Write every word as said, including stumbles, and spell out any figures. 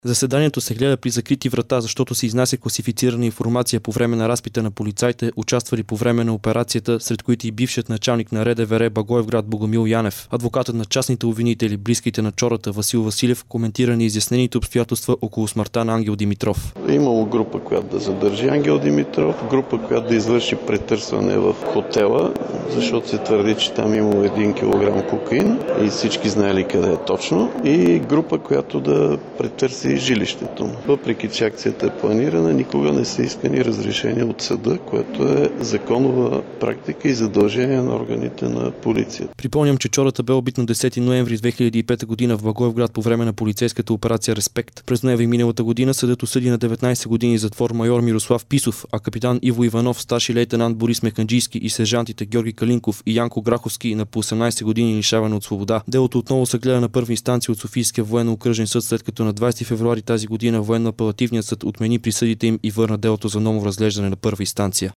Заседанието се гледа при закрити врата, защото се изнася класифицирана информация по време на разпита на полицаите, участвали по време на операцията, сред които и бившият началник на РДВР Благоевград Богомил Янев. Адвокатът на частните обвинители, близките на Чората Васил Василев, коментира неизяснените обстоятелства около смъртта на Ангел Димитров. Имало група, която да задържи Ангел Димитров, група, която да извърши претърсване в хотела, защото се твърди, че там имало един килограм кокаин и всички знаели къде е точно, и група, която да претърси жилището му. Въпреки че акцията е планирана, никога не са искани разрешение от съда, което е законова практика и задължение на органите на полицията. Припомням, че Чората бе убит на десети ноември две хиляди и пета година в Благоевград по време на полицейската операция Респект. През ноември миналата година съдът осъди на деветнайсет години затвор майор Мирослав Писов, а капитан Иво Иванов, старши лейтенант Борис Меканджийски и сержантите Георги Калинков и Янко Граховски на по осемнайсет години лишаване от свобода. Делото отново се гледа на първа инстанция от Софийския военно-окръжен съд, след като на двайсети февруари тази година военно-апелативният съд отмени присъдите им и върна делото за ново разглеждане на първа инстанция.